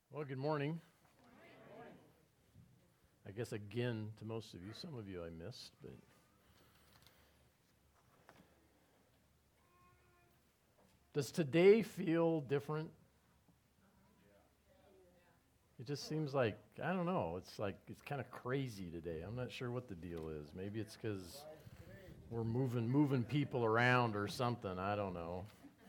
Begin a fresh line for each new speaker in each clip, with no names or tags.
Well, good morning. I guess again to most of you. Some of you I missed, but does today feel different? It just seems like, I don't know, it's kind of crazy today. I'm not sure what the deal is. Maybe it's because we're moving people around or something. I don't know.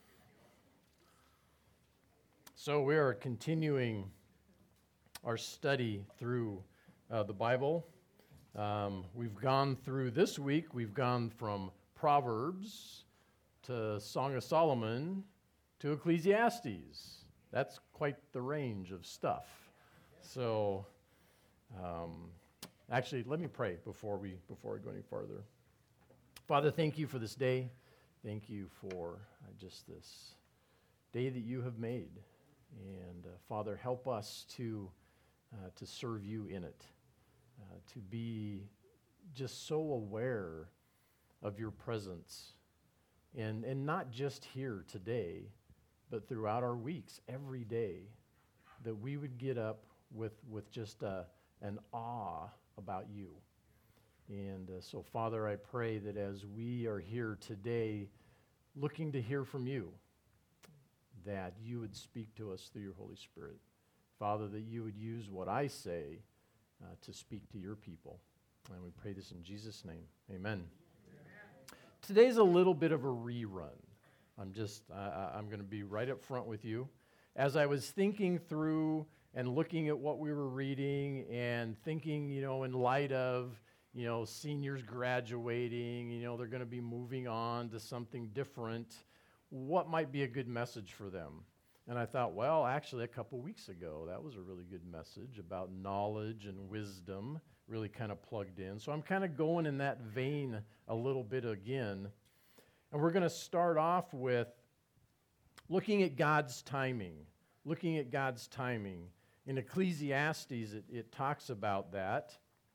So we are continuing our study through the Bible. We've gone through this week, we've gone from Proverbs to Song of Solomon to Ecclesiastes. That's quite the range of stuff. So, actually, let me pray before we go any farther. Father, thank you for this day. Thank you for just this day that you have made. And Father, help us to serve you in it, to be just so aware of your presence, and not just here today, but throughout our weeks, every day, that we would get up with just an awe about you. And so, Father, I pray that as we are here today looking to hear from you, that you would speak to us through your Holy Spirit. Father, that you would use what I say to speak to your people. And we pray this in Jesus' name. Amen. Today's a little bit of a rerun. I'm going to be right up front with you. As I was thinking through and looking at what we were reading and thinking, in light of, seniors graduating, they're going to be moving on to something different, what might be a good message for them? And I thought, well, actually, a couple weeks ago, that was a really good message about knowledge and wisdom, really kind of plugged in. So I'm kind of going in that vein a little bit again. And we're going to start off with looking at God's timing. Looking at God's timing. In Ecclesiastes, it talks about that.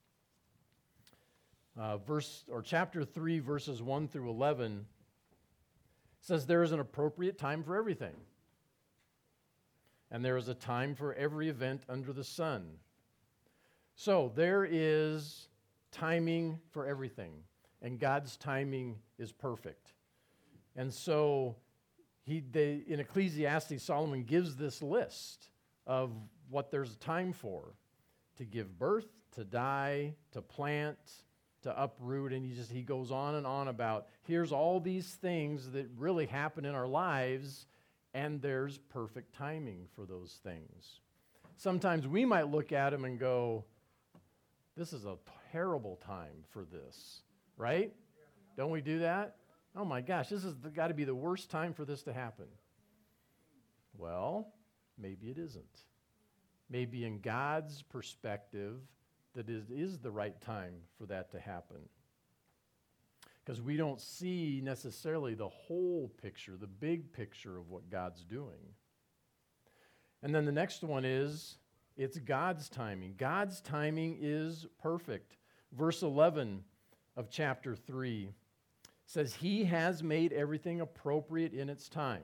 Chapter 3, verses 1 through 11, says there is an appropriate time for everything. And there is a time for every event under the sun. So there is timing for everything. And God's timing is perfect. And so in Ecclesiastes, Solomon gives this list of what there's time for. To give birth, to die, to plant, to uproot. And he goes on and on about, here's all these things that really happen in our lives, and there's perfect timing for those things. Sometimes we might look at them and go, this is a terrible time for this, right? Don't we do that? Oh my gosh, this has got to be the worst time for this to happen. Well, maybe it isn't. Maybe in God's perspective, that it is the right time for that to happen. Because we don't see necessarily the whole picture, the big picture of what God's doing. And then the next one is, it's God's timing. God's timing is perfect. Verse 11 of chapter 3 says, He has made everything appropriate in its time.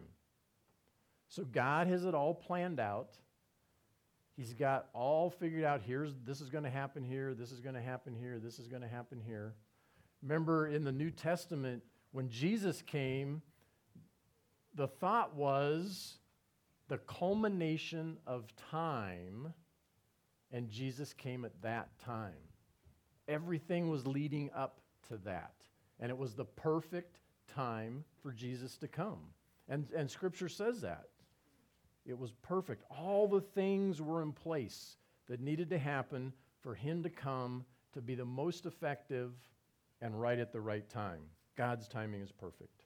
So God has it all planned out. He's got all figured out, this is going to happen here, this is going to happen here, this is going to happen here. Remember in the New Testament, when Jesus came, the thought was the culmination of time, and Jesus came at that time. Everything was leading up to that, and it was the perfect time for Jesus to come. And Scripture says that. It was perfect. All the things were in place that needed to happen for him to come to be the most effective and right at the right time. God's timing is perfect.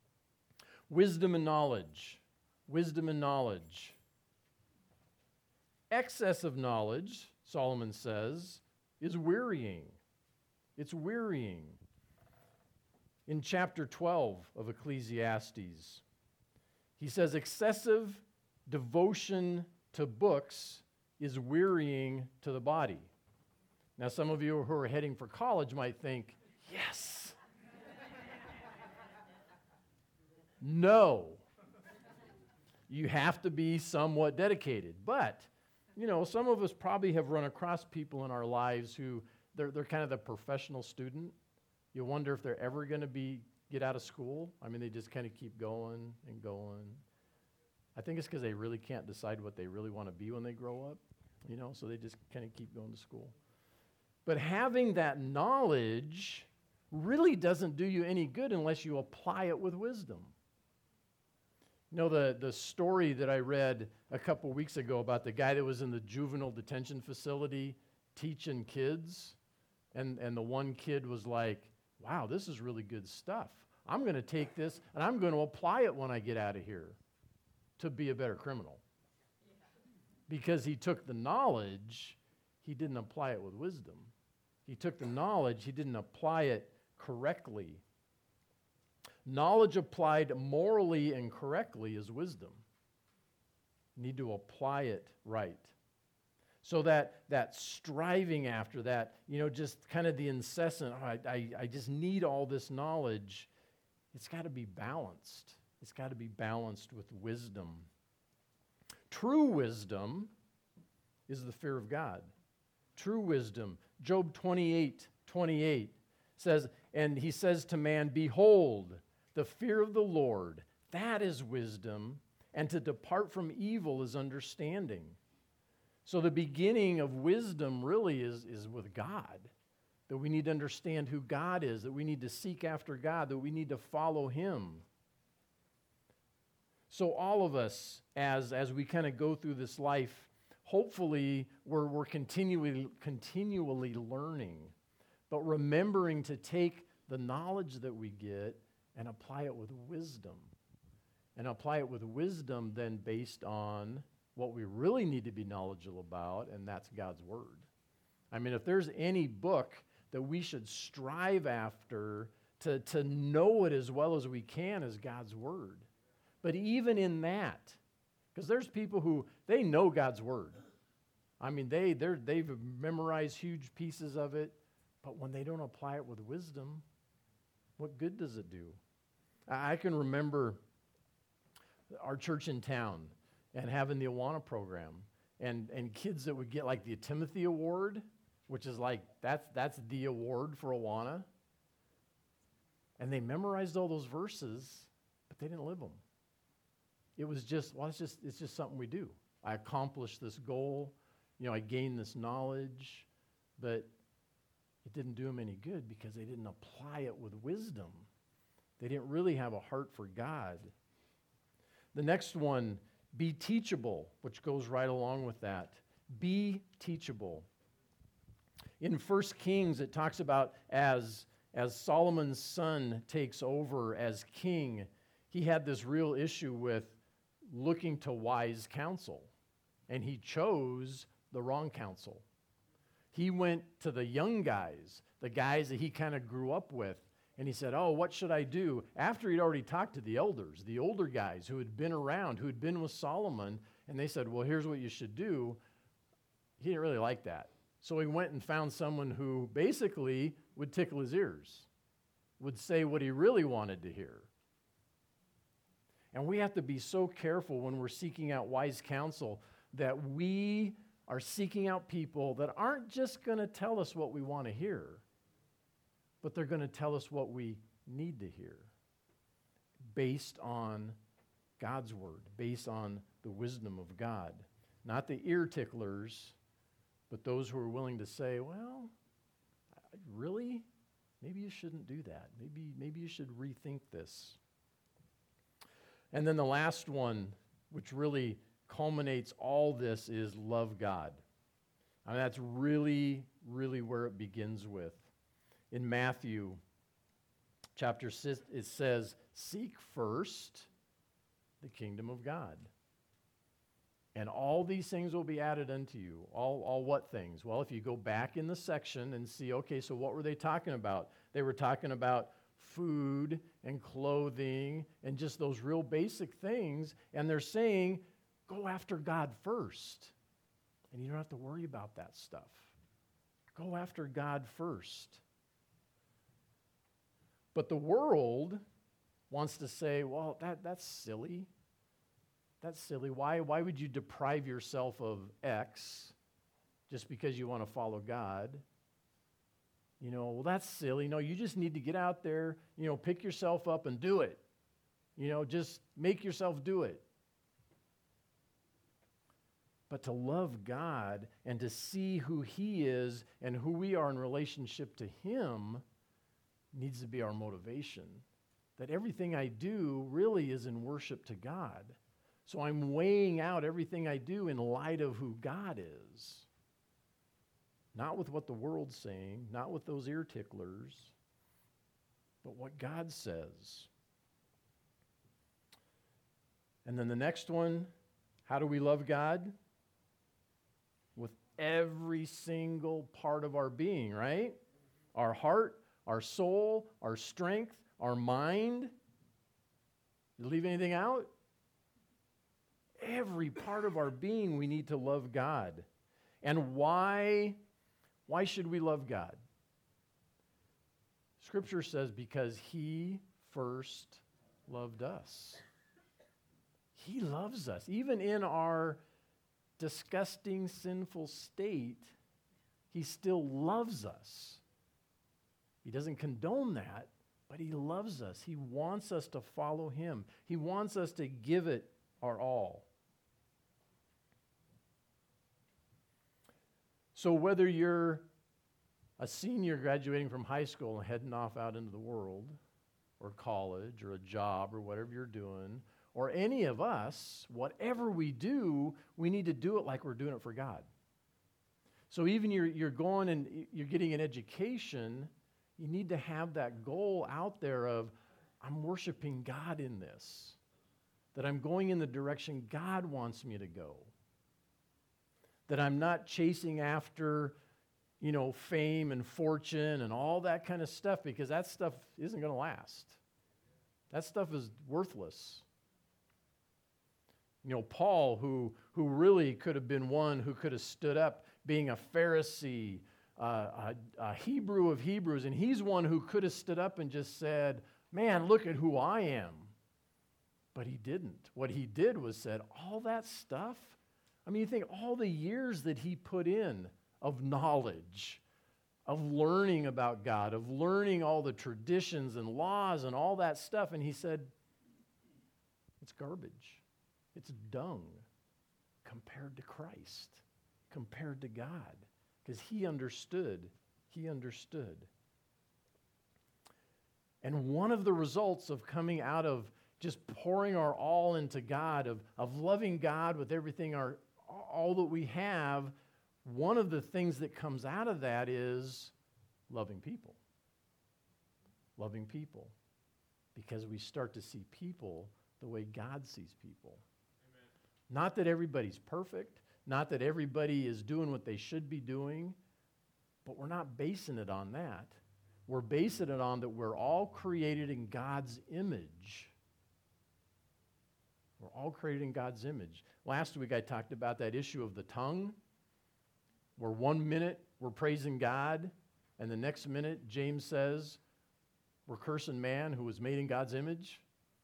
Wisdom and knowledge. Wisdom and knowledge. Excess of knowledge, Solomon says, is wearying. It's wearying. In chapter 12 of Ecclesiastes, he says, excessive devotion to books is wearying to the body. Now, some of you who are heading for college might think, yes. No. You have to be somewhat dedicated. But some of us probably have run across people in our lives who they're kind of the professional student. You wonder if they're ever going to get out of school. I mean, they just kind of keep going and going. I think it's because they really can't decide what they really want to be when they grow up, so they just kind of keep going to school. But having that knowledge really doesn't do you any good unless you apply it with wisdom. The story that I read a couple weeks ago about the guy that was in the juvenile detention facility teaching kids, and the one kid was like, wow, this is really good stuff. I'm going to take this and I'm going to apply it when I get out of here to be a better criminal. Because he took the knowledge, he didn't apply it with wisdom. He took the knowledge, he didn't apply it correctly. Knowledge applied morally and correctly is wisdom. You need to apply it right. So that striving after that, just kind of the incessant, I just need all this knowledge, it's got to be balanced. It's got to be balanced with wisdom. True wisdom is the fear of God. True wisdom. Job 28:28 says, and he says to man, behold, the fear of the Lord, that is wisdom, and to depart from evil is understanding. So the beginning of wisdom really is with God, that we need to understand who God is, that we need to seek after God, that we need to follow Him. So all of us, as we kind of go through this life, hopefully we're continually learning, but remembering to take the knowledge that we get and apply it with wisdom. And apply it with wisdom then based on what we really need to be knowledgeable about, and that's God's Word. I mean, if there's any book that we should strive after to know it as well as we can is God's Word. But even in that, because there's people who, they know God's Word. I mean, they've memorized huge pieces of it, but when they don't apply it with wisdom, what good does it do? I can remember our church in town and having the Awana program, and kids that would get like the Timothy Award, which is like, that's the award for Awana. And they memorized all those verses, but they didn't live them. It was just, it's just something we do. I accomplished this goal, I gained this knowledge, but it didn't do them any good because they didn't apply it with wisdom. They didn't really have a heart for God. The next one, be teachable, which goes right along with that. Be teachable. In 1 Kings, it talks about as Solomon's son takes over as king, he had this real issue with looking to wise counsel, and he chose the wrong counsel. He went to the young guys, the guys that he kind of grew up with, and he said, oh, what should I do? After he'd already talked to the elders, the older guys who had been around, who had been with Solomon, and they said, well, here's what you should do. He didn't really like that. So he went and found someone who basically would tickle his ears, would say what he really wanted to hear. And we have to be so careful when we're seeking out wise counsel that we are seeking out people that aren't just going to tell us what we want to hear, but they're going to tell us what we need to hear based on God's Word, based on the wisdom of God. Not the ear ticklers, but those who are willing to say, well, really? Maybe you shouldn't do that. Maybe you should rethink this. And then the last one, which really culminates all this, is love God. I mean, that's really, really where it begins with. In Matthew chapter 6, it says, seek first the kingdom of God. And all these things will be added unto you. All what things? Well, if you go back in the section and see, okay, so what were they talking about? They were talking about food and clothing and just those real basic things. And they're saying, go after God first. And you don't have to worry about that stuff. Go after God first. But the world wants to say, well, that's silly. That's silly. Why would you deprive yourself of X just because you want to follow God? Well, that's silly. No, you just need to get out there, pick yourself up and do it. Just make yourself do it. But to love God and to see who He is and who we are in relationship to Him needs to be our motivation. That everything I do really is in worship to God. So I'm weighing out everything I do in light of who God is. Not with what the world's saying, not with those ear ticklers, but what God says. And then the next one, how do we love God? With every single part of our being, right? Our heart, our soul, our strength, our mind. Did you leave anything out? Every part of our being we need to love God. And why should we love God? Scripture says because He first loved us. He loves us. Even in our disgusting, sinful state, He still loves us. He doesn't condone that, but He loves us. He wants us to follow Him. He wants us to give it our all. So whether you're a senior graduating from high school and heading off out into the world, or college, or a job, or whatever you're doing, or any of us, whatever we do, we need to do it like we're doing it for God. So even you're going and you're getting an education, you need to have that goal out there of, I'm worshiping God in this, that I'm going in the direction God wants me to go, that I'm not chasing after, fame and fortune and all that kind of stuff, because that stuff isn't going to last. That stuff is worthless. Paul, who really could have been one who could have stood up being a Pharisee, a Hebrew of Hebrews, and he's one who could have stood up and just said, man, look at who I am. But he didn't. What he did was said, all that stuff, you think all the years that he put in of knowledge, of learning about God, of learning all the traditions and laws and all that stuff, and he said, it's garbage. It's dung compared to Christ, compared to God, because he understood. He understood. And one of the results of coming out of just pouring our all into God, of loving God with everything, all that we have, one of the things that comes out of that is loving people. Loving people. Because we start to see people the way God sees people. Amen. Not that everybody's perfect, not that everybody is doing what they should be doing, but we're not basing it on that. We're basing it on that we're all created in God's image. We're all created in God's image. Last week I talked about that issue of the tongue, where 1 minute we're praising God, and the next minute James says we're cursing man who was made in God's image.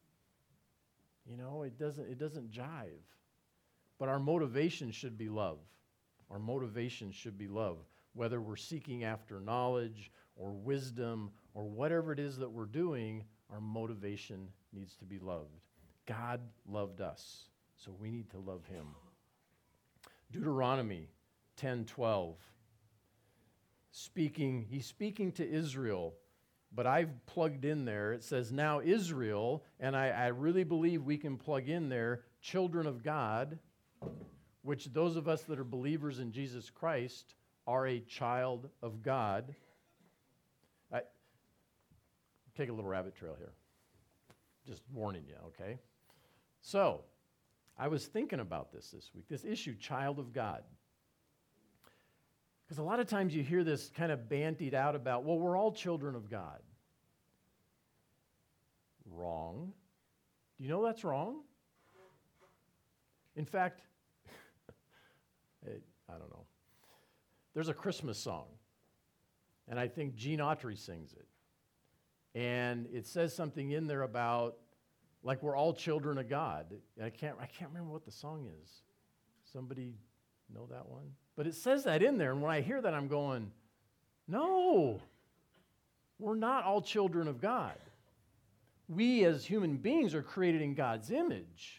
It doesn't jive. But our motivation should be love. Our motivation should be love. Whether we're seeking after knowledge or wisdom or whatever it is that we're doing, our motivation needs to be loved. God loved us, so we need to love Him. Deuteronomy 10:12. He's speaking to Israel, but I've plugged in there, it says, now Israel, and I really believe we can plug in there, children of God, which those of us that are believers in Jesus Christ are a child of God. Take a little rabbit trail here. Just warning you, okay? So, I was thinking about this week, this issue, child of God. Because a lot of times you hear this kind of bandied out about, well, we're all children of God. Wrong. Do you know that's wrong? In fact, I don't know. There's a Christmas song, and I think Gene Autry sings it. And it says something in there about like we're all children of God. I can't remember what the song is. Somebody know that one? But it says that in there, and when I hear that, I'm going, no, we're not all children of God. We as human beings are created in God's image.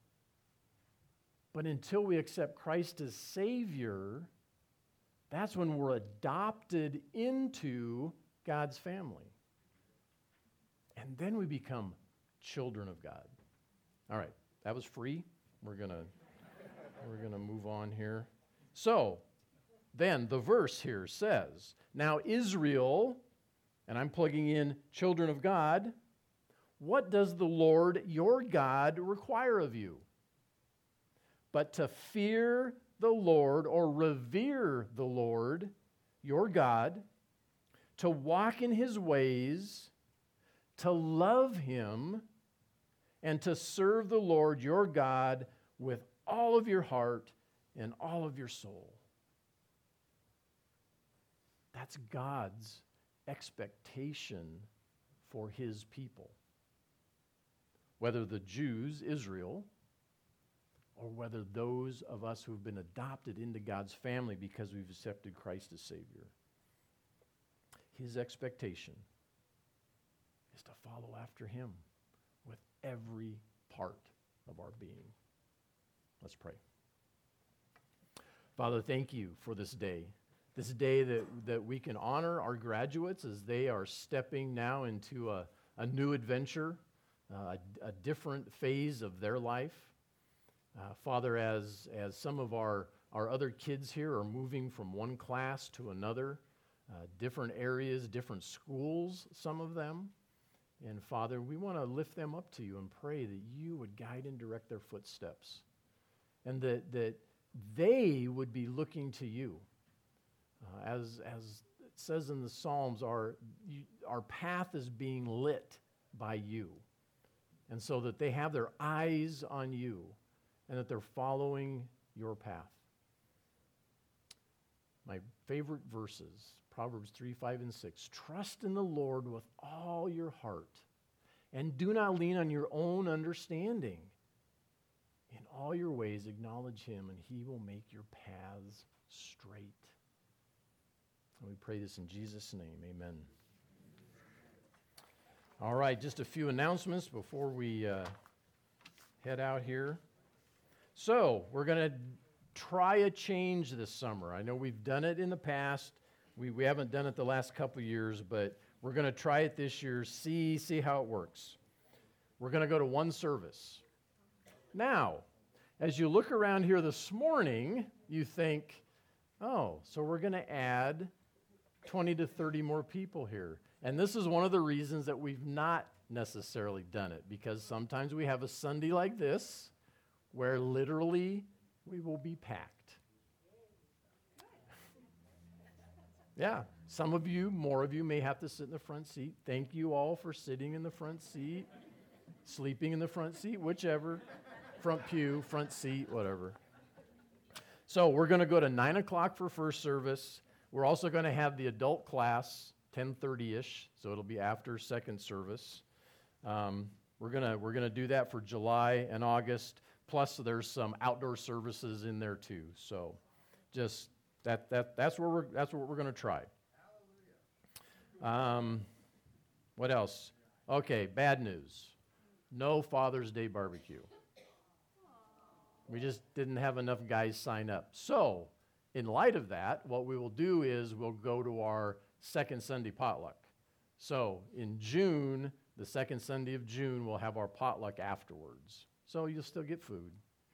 But until we accept Christ as Savior, that's when we're adopted into God's family. And then we become children of God. All right, that was free. We're gonna move on here. So, then the verse here says, now Israel, and I'm plugging in children of God, what does the Lord your God require of you? But to fear the Lord, or revere the Lord your God, to walk in his ways, to love him, and to serve the Lord your God with all of your heart and all of your soul. That's God's expectation for his people. Whether the Jews, Israel, or whether those of us who have been adopted into God's family because we've accepted Christ as Savior. His expectation is to follow after him with every part of our being. Let's pray. Father, thank you for this day that we can honor our graduates as they are stepping now into a new adventure, a different phase of their life. Father, as some of our other kids here are moving from one class to another, different areas, different schools, some of them. And Father, we want to lift them up to you and pray that you would guide and direct their footsteps, and that they would be looking to you. As it says in the Psalms, our path is being lit by you. And so that they have their eyes on you and that they're following your path. My favorite verses, Proverbs 3, 5, and 6. Trust in the Lord with all your heart, and do not lean on your own understanding. In all your ways acknowledge him, and he will make your paths straight. And we pray this in Jesus' name, amen. All right, just a few announcements before we head out here. So, we're going to try a change this summer. I know we've done it in the past. We haven't done it the last couple of years, but we're going to try it this year, see how it works. We're going to go to one service. Now, as you look around here this morning, you think, oh, so we're going to add 20 to 30 more people here. And this is one of the reasons that we've not necessarily done it, because sometimes we have a Sunday like this where literally we will be packed. Yeah, some of you, more of you may have to sit in the front seat. Thank you all for sitting in the front seat, sleeping in the front seat, whichever, front pew, front seat, whatever. So we're going to go to 9 o'clock for first service. We're also going to have the adult class, 10:30-ish, so it'll be after second service. We're gonna do that for July and August. Plus, there's some outdoor services in there too. So, just that's what we're gonna try. What else? Okay, bad news. No Father's Day barbecue. We just didn't have enough guys sign up. So, in light of that, what we will do is we'll go to our second Sunday potluck. So in June, the second Sunday of June, we'll have our potluck afterwards. So you'll still get food.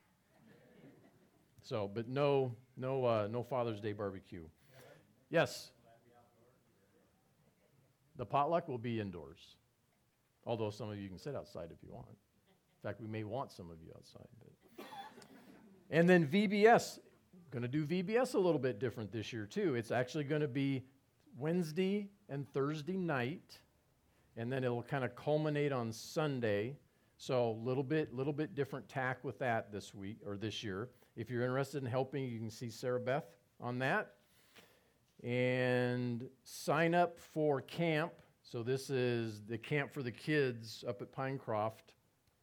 So, but no Father's Day barbecue. Yes. The potluck will be indoors. Although some of you can sit outside if you want. In fact, we may want some of you outside. But. And then VBS. Going to do VBS a little bit different this year too. It's actually going to be Wednesday and Thursday night, and then it'll kind of culminate on Sunday. So a little bit different tack with that this week or this year. If you're interested in helping, you can see Sarah Beth on that. And sign up for camp. So this is the camp for the kids up at Pinecroft.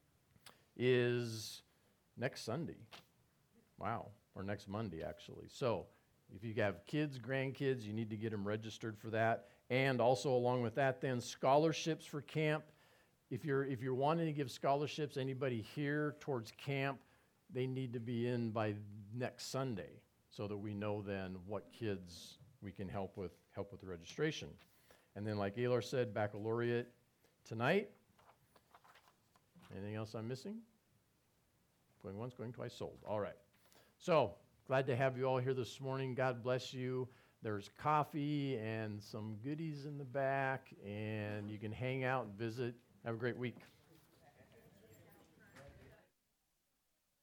is next Sunday. Wow, or next Monday, actually. So if you have kids, grandkids, you need to get them registered for that. And also along with that, then scholarships for camp. If you're wanting to give scholarships, anybody here towards camp, they need to be in by next Sunday so that we know then what kids we can help with the registration. And then like Elor said, baccalaureate tonight. Anything else I'm missing? Going once, going twice, sold. All right. So glad to have you all here this morning. God bless you. There's coffee and some goodies in the back, and you can hang out and visit. Have a great week.